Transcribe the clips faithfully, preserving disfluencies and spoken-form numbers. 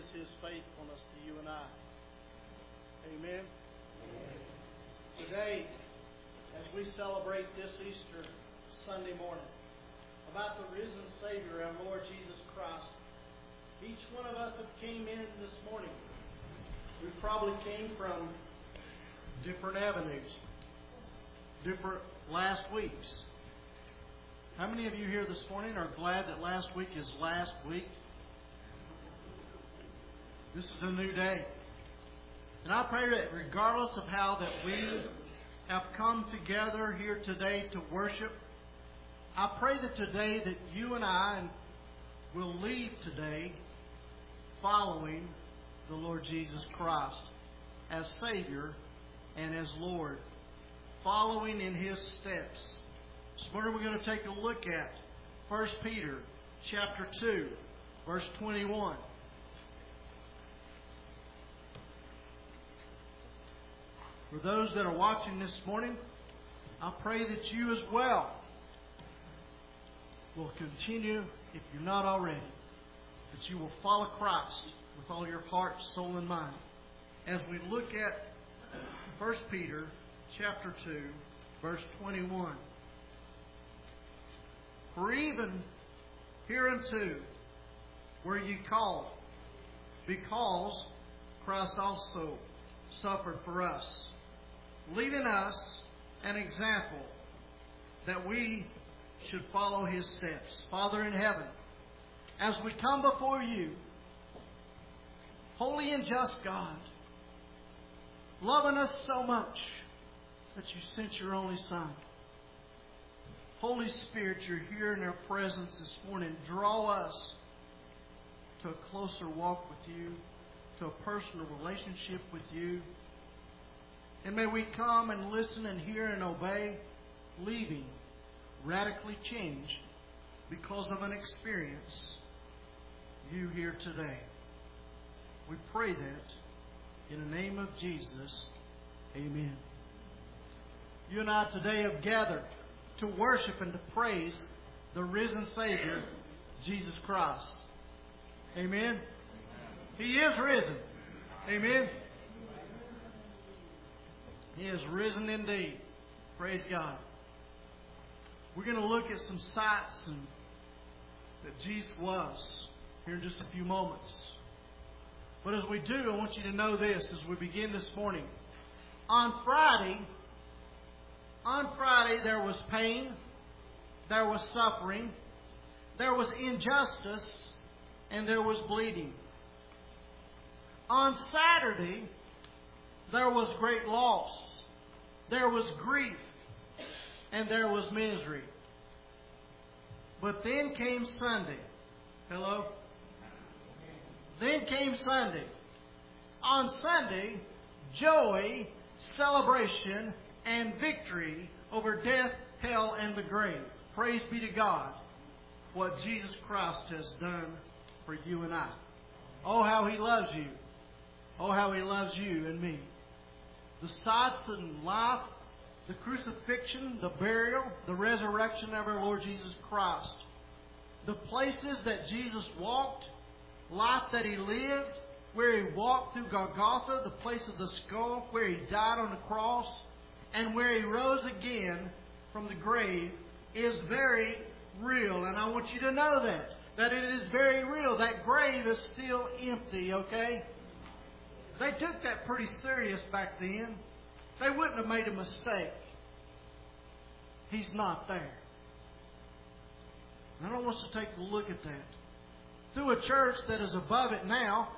His faithfulness to you and I. Amen. Amen. Today, as we celebrate this Easter Sunday morning, about the risen Savior, our Lord Jesus Christ, each one of us that came in this morning, we probably came from different avenues, different last weeks. How many of you here this morning are glad that last week is last week? This is a new day. And I pray that regardless of how that we have come together here today to worship, I pray that today that you and I will leave today following the Lord Jesus Christ as Savior and as Lord, following in His steps. This morning we're going to take a look at First Peter chapter two, verse twenty-one. For those that are watching this morning, I pray that you as well will continue, if you're not already, that you will follow Christ with all your heart, soul, and mind. As we look at First Peter chapter two, verse twenty-one. For even hereunto were ye called, because Christ also suffered for us, leaving us an example that we should follow His steps. Father in heaven, as we come before you, holy and just God, loving us so much that you sent your only Son. Holy Spirit, you're here in our presence this morning. Draw us to a closer walk with you, to a personal relationship with you. And may we come and listen and hear and obey, leaving radically changed because of an experience you here today. We pray that in the name of Jesus. Amen. You and I today have gathered to worship and to praise the risen Savior, Jesus Christ. Amen. He is risen. Amen. He is risen indeed. Praise God. We're going to look at some sights and that Jesus was here in just a few moments. But as we do, I want you to know this as we begin this morning. On Friday, on Friday there was pain, there was suffering, there was injustice, and there was bleeding. On Saturday, there was great loss, there was grief, and there was misery. But then came Sunday. Hello? Then came Sunday. On Sunday, joy, celebration, and victory over death, hell, and the grave. Praise be to God, what Jesus Christ has done for you and I. Oh, how He loves you. Oh, how He loves you and me. The sights in life, the crucifixion, the burial, the resurrection of our Lord Jesus Christ. The places that Jesus walked, life that He lived, where He walked through Golgotha, the place of the skull, where He died on the cross, and where He rose again from the grave is very real. And I want you to know that. That it is very real. That grave is still empty, okay? They took that pretty serious back then. They wouldn't have made a mistake. He's not there. And I want us to take a look at that. Through a church that is above it now,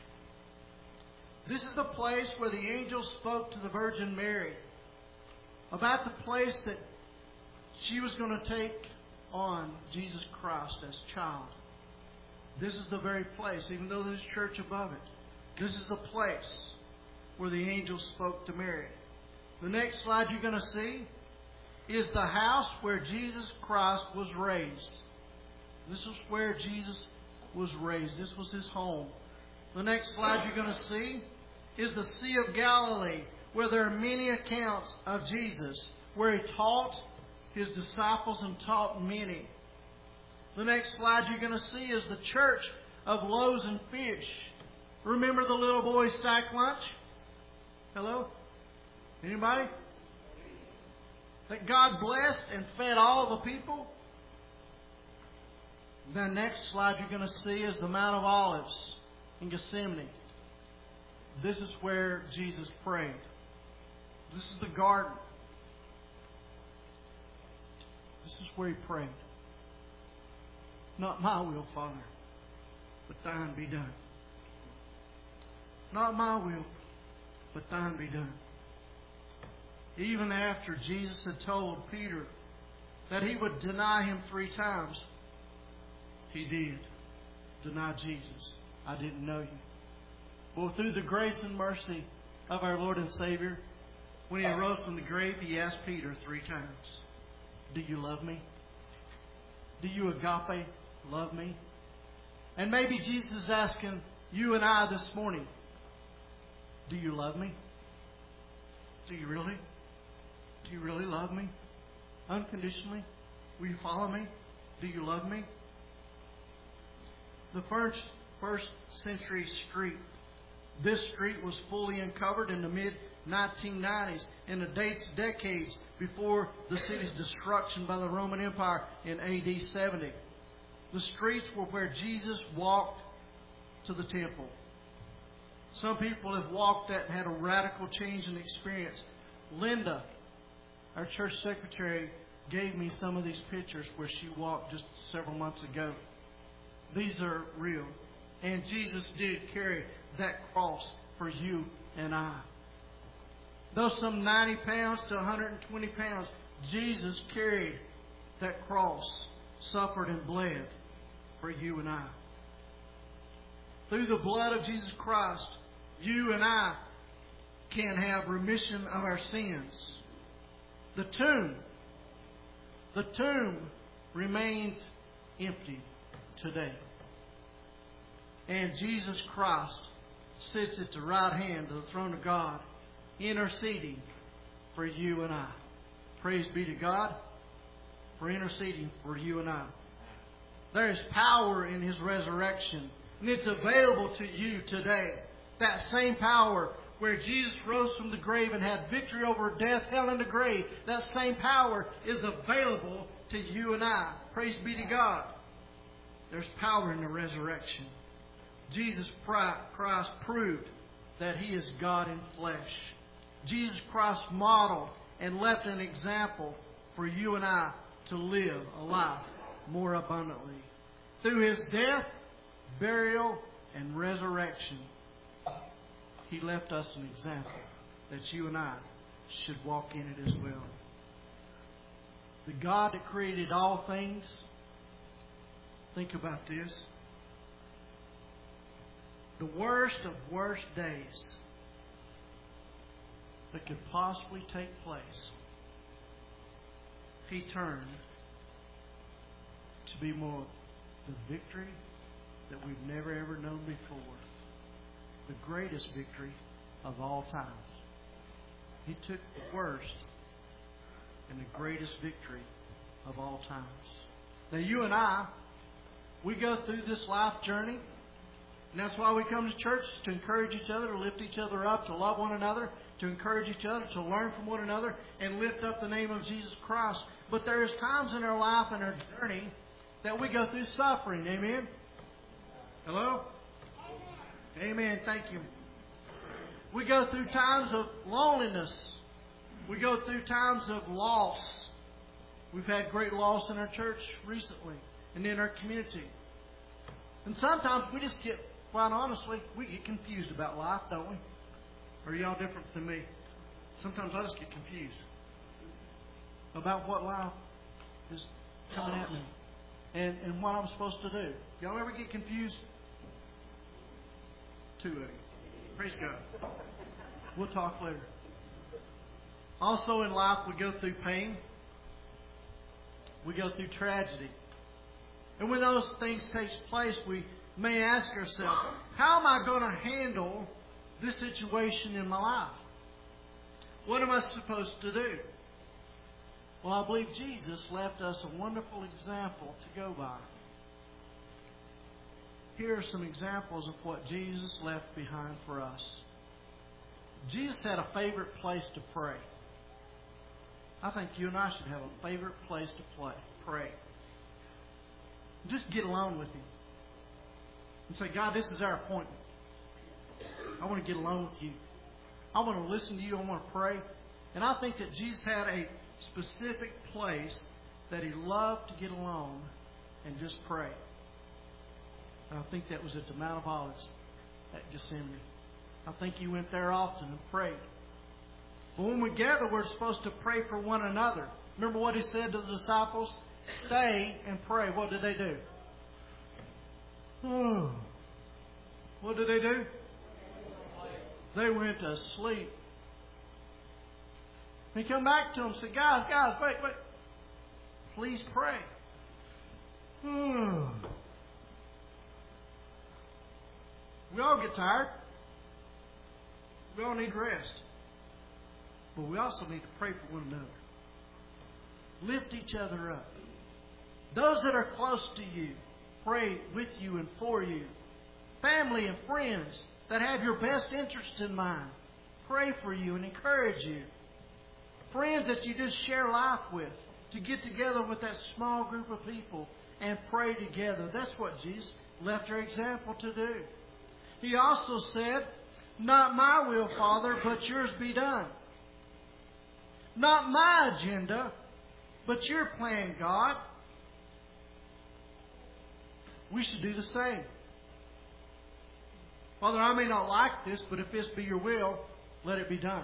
this is the place where the angel spoke to the Virgin Mary about the place that she was going to take on Jesus Christ as child. This is the very place, even though there's a church above it. This is the place where the angel spoke to Mary. The next slide you're going to see is the house where Jesus Christ was raised. This was where Jesus was raised. This was His home. The next slide you're going to see is the Sea of Galilee, where there are many accounts of Jesus, where He taught His disciples and taught many. The next slide you're going to see is the church of loaves and fish, Remember the little boy's sack lunch? Hello? Anybody? That God blessed and fed all the people? The next slide you're going to see is the Mount of Olives in Gethsemane. This is where Jesus prayed. This is the garden. This is where He prayed. Not my will, Father, but Thine be done. Not my will, but Thine be done. Even after Jesus had told Peter that he would deny Him three times, he did deny Jesus. I didn't know You. Well, through the grace and mercy of our Lord and Savior, when He arose from the grave, He asked Peter three times, do you love Me? Do you agape love Me? And maybe Jesus is asking you and I this morning, do you love Me? Do you really? Do you really love Me? Unconditionally? Will you follow Me? Do you love Me? The first, first century street. This street was fully uncovered in the mid nineteen nineties, and it dates decades before the city's destruction by the Roman Empire in A D seventy. The streets were where Jesus walked to the temple. Some people have walked that and had a radical change in experience. Linda, our church secretary, gave me some of these pictures where she walked just several months ago. These are real. And Jesus did carry that cross for you and I. Though some ninety pounds to one hundred twenty pounds, Jesus carried that cross, suffered and bled for you and I. Through the blood of Jesus Christ, you and I can have remission of our sins. The tomb, the tomb remains empty today. And Jesus Christ sits at the right hand of the throne of God, interceding for you and I. Praise be to God for interceding for you and I. There is power in His resurrection, and it's available to you today. That same power where Jesus rose from the grave and had victory over death, hell, and the grave, that same power is available to you and I. Praise be to God. There's power in the resurrection. Jesus Christ proved that He is God in flesh. Jesus Christ modeled and left an example for you and I to live a life more abundantly. Through His death, burial, and resurrection, He left us an example that you and I should walk in it as well. The God that created all things, think about this. The worst of worst days that could possibly take place, He turned to be more the victory that we've never ever known before. The greatest victory of all times. He took the worst and the greatest victory of all times. Now you and I, we go through this life journey. And that's why we come to church, to encourage each other, to lift each other up, to love one another, to encourage each other, to learn from one another, and lift up the name of Jesus Christ. But there's times in our life and our journey that we go through suffering. Amen? Hello? Amen. Amen. Thank you. We go through times of loneliness. We go through times of loss. We've had great loss in our church recently and in our community. And sometimes we just get, quite honestly, we get confused about life, don't we? Or are y'all different than me? Sometimes I just get confused about what life is coming at me and, and what I'm supposed to do. Y'all ever get confused? Two of you. Praise God. We'll talk later. Also in life, we go through pain. We go through tragedy. And when those things take place, we may ask ourselves, how am I going to handle this situation in my life? What am I supposed to do? Well, I believe Jesus left us a wonderful example to go by. here are some examples of what Jesus left behind for us. Jesus had a favorite place to pray. I think you and I should have a favorite place to play, pray. Just get alone with Him. And say, God, this is our appointment. I want to get alone with You. I want to listen to You. I want to pray. And I think that Jesus had a specific place that He loved to get alone and just pray. And I think that was at the Mount of Olives at Gethsemane. I think He went there often and prayed. But when we gather, we're supposed to pray for one another. Remember what He said to the disciples? Stay and pray. What did they do? Oh. What did they do? They went to sleep. He come back to them and said, guys, guys, wait, wait. Please pray. Oh. We all get tired. We all need rest. But we also need to pray for one another. Lift each other up. Those that are close to you, pray with you and for you. Family and friends that have your best interest in mind, pray for you and encourage you. Friends that you just share life with, to get together with that small group of people and pray together. That's what Jesus left our example to do. He also said, not my will, Father, but Yours be done. Not my agenda, but Your plan, God. We should do the same. Father, I may not like this, but if this be Your will, let it be done.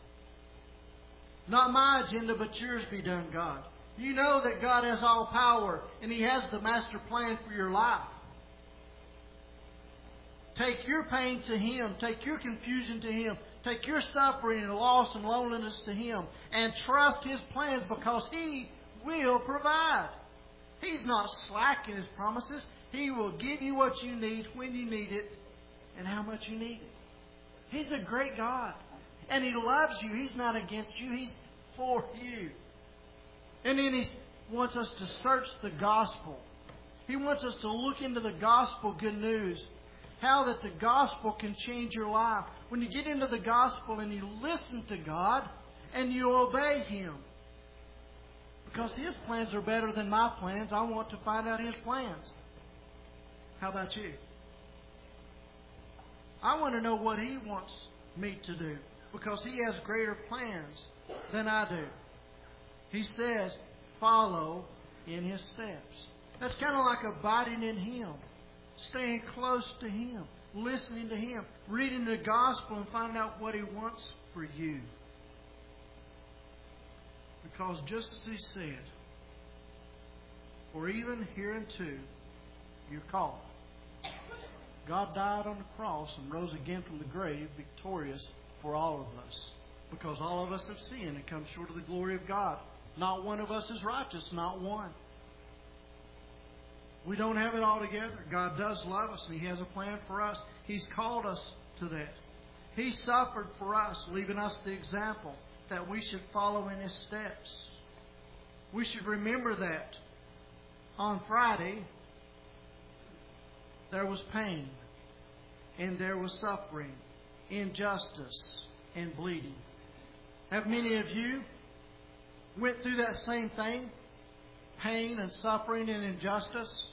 Not my agenda, but Yours be done, God. You know that God has all power, and He has the master plan for your life. Take your pain to Him. Take your confusion to Him. Take your suffering and loss and loneliness to Him. And trust His plans, because He will provide. He's not slack in His promises. He will give you what you need, when you need it, and how much you need it. He's a great God. And He loves you. He's not against you. He's for you. And then He wants us to search the gospel. He wants us to look into the gospel good news. How that the gospel can change your life. When you get into the gospel and you listen to God and you obey Him. Because His plans are better than my plans. I want to find out His plans. How about you? I want to know what He wants me to do. Because He has greater plans than I do. He says, follow in His steps. That's kind of like abiding in Him. Staying close to Him. Listening to Him. Reading the gospel and finding out what He wants for you. Because just as He said, for even hereunto you're called. God died on the cross and rose again from the grave, victorious for all of us. Because all of us have sinned and come short of the glory of God. Not one of us is righteous, not one. We don't have it all together. God does love us, and He has a plan for us. He's called us to that. He suffered for us, leaving us the example that we should follow in His steps. We should remember that. On Friday, there was pain, and there was suffering, injustice, and bleeding. Have many of you went through that same thing? Pain and suffering and injustice?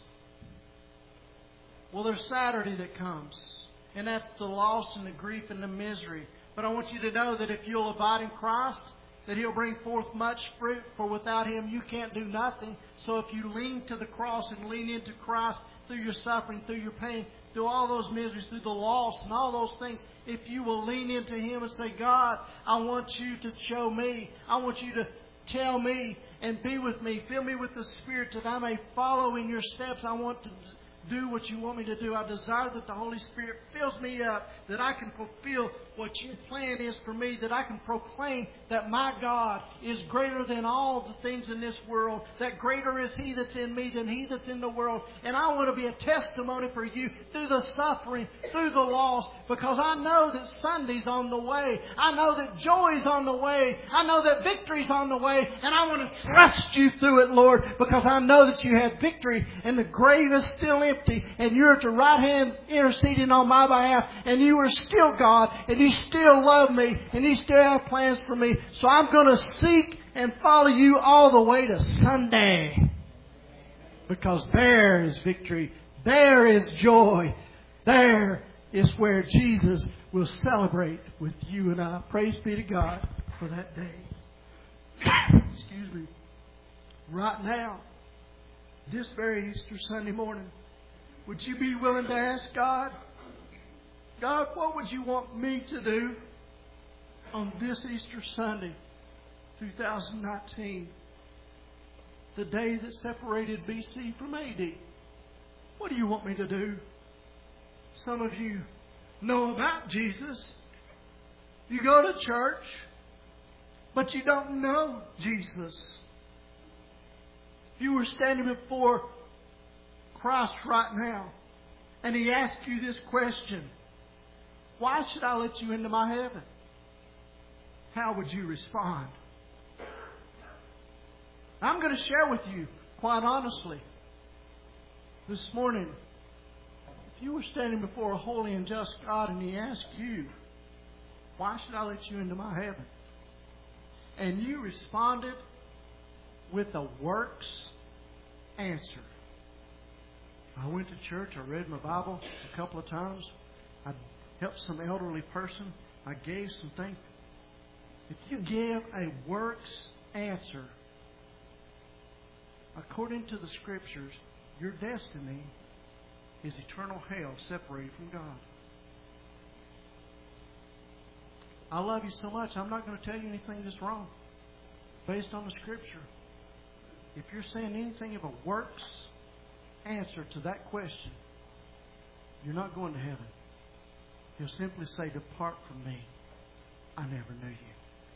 Well, there's Saturday that comes. And that's the loss and the grief and the misery. But I want you to know that if you'll abide in Christ, that He'll bring forth much fruit. For without Him, you can't do nothing. So if you lean to the cross and lean into Christ through your suffering, through your pain, through all those miseries, through the loss and all those things, if you will lean into Him and say, God, I want You to show me. I want You to tell me and be with me. Fill me with the Spirit that I may follow in Your steps. I want to do what You want me to do. I desire that the Holy Spirit fills me up, that I can fulfill what your plan is for me, that I can proclaim that my God is greater than all the things in this world, that greater is He that's in me than he that's in the world. And I want to be a testimony for you through the suffering, through the loss, because I know that Sunday's on the way. I know that joy's on the way. I know that victory's on the way. And I want to thrust you through it, Lord, because I know that you had victory and the grave is still empty and you're at the right hand interceding on my behalf, and you are still God, and you still love me, and you still have plans for me. So I'm going to seek and follow you all the way to Sunday, because there is victory, there is joy, there is where Jesus will celebrate with you and I. Praise be to God for that day. Excuse me. Right now, this very Easter Sunday morning, would you be willing to ask God, God, what would you want me to do on this Easter Sunday, two thousand nineteen, the day that separated B C from A D? What do you want me to do? Some of you know about Jesus. You go to church, but you don't know Jesus. If you were standing before Christ right now, and He asked you this question, why should I let you into my heaven? How would you respond? I'm going to share with you, quite honestly, this morning, if you were standing before a holy and just God and He asked you, why should I let you into my heaven? And you responded with a works answer. I went to church, I read my Bible a couple of times, I helped some elderly person, I gave some things. If you give a works answer, according to the Scriptures, your destiny is eternal hell separated from God. I love you so much, I'm not going to tell you anything that's wrong based on the Scripture. If you're saying anything of a works answer to that question, you're not going to heaven. He'll simply say, depart from me, I never knew you.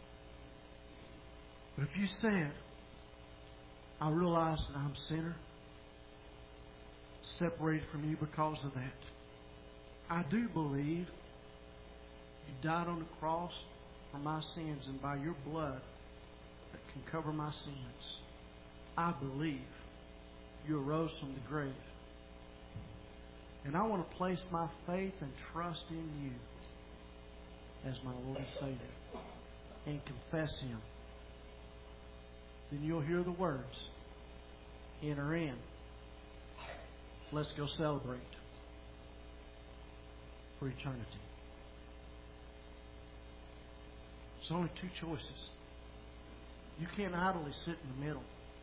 But if you said, I realize that I'm a sinner, separated from you because of that, I do believe you died on the cross for my sins, and by your blood that can cover my sins, I believe you arose from the grave. And I want to place my faith and trust in you as my Lord and Savior and confess Him. Then you'll hear the words, enter in. Let's go celebrate for eternity. There's only two choices. You can't idly sit in the middle.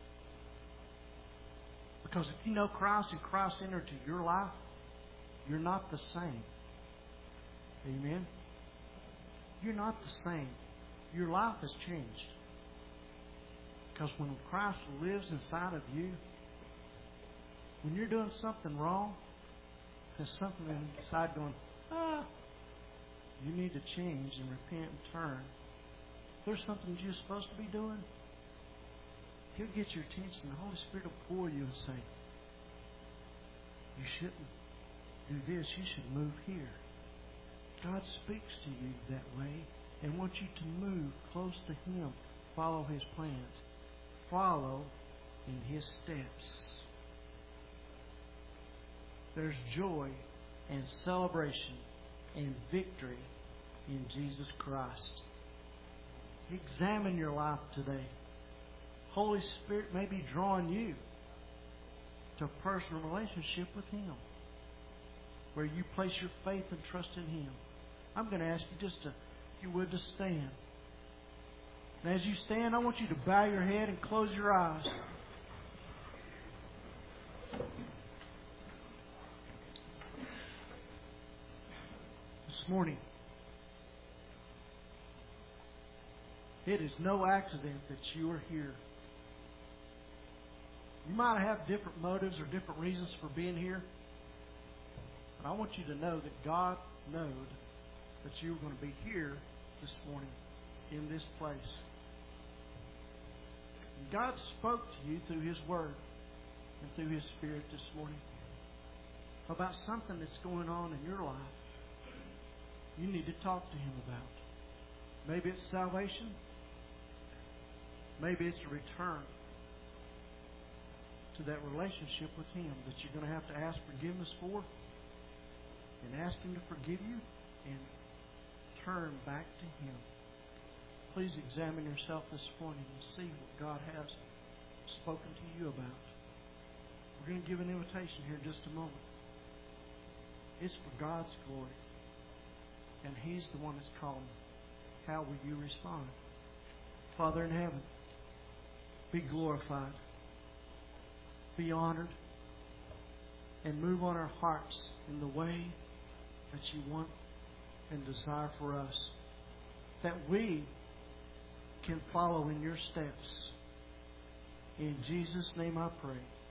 Because if you know Christ and Christ entered into your life, you're not the same. Amen? You're not the same. Your life has changed. Because when Christ lives inside of you, when you're doing something wrong, there's something inside going, ah, you need to change and repent and turn. If there's something you're supposed to be doing, He'll get your attention. The Holy Spirit will pour you and say, you shouldn't do this. You should move here. God speaks to you that way and wants you to move close to Him. Follow His plans. Follow in His steps. There's joy and celebration and victory in Jesus Christ. Examine your life today. Holy Spirit may be drawing you to a personal relationship with Him, where you place your faith and trust in Him. I'm going to ask you just to, if you would, to stand. And as you stand, I want you to bow your head and close your eyes. This morning, it is no accident that you are here. You might have different motives or different reasons for being here. But I want you to know that God knowed that you were going to be here this morning in this place. And God spoke to you through His Word and through His Spirit this morning about something that's going on in your life you need to talk to Him about. Maybe it's salvation. Maybe it's a return to that relationship with Him that you're going to have to ask forgiveness for and ask Him to forgive you and turn back to Him. Please examine yourself this morning and see what God has spoken to you about. We're going to give an invitation here in just a moment. It's for God's glory. And He's the one that's calling. How will you respond? Father in heaven, be glorified, be honored, and move on our hearts in the way that you want and desire for us, that we can follow in your steps. In Jesus' name I pray.